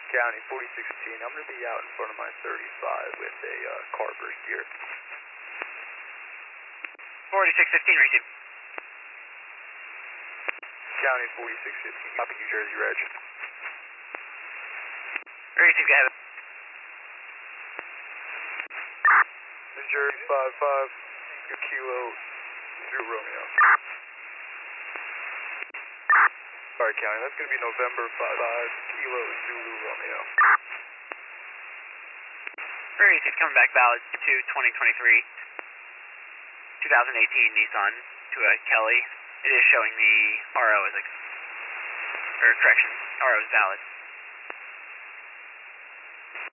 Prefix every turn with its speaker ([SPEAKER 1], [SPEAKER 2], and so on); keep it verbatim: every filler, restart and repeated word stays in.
[SPEAKER 1] County forty sixteen, I'm going to be out in front of my thirty-five with a uh, car burst gear.
[SPEAKER 2] forty-six fifteen, receive.
[SPEAKER 1] County forty-six fifteen, copy New Jersey Reg.
[SPEAKER 2] Receive, go ahead.
[SPEAKER 1] New Jersey five five, Kilo, Zulu Romeo. Alright, County, that's going to be November five five, Kilo, Zulu Romeo.
[SPEAKER 2] Receive, coming back valid to twenty twenty-three, twenty eighteen Nissan to a Kelly. It is showing the R O as a, or correction, R O is valid.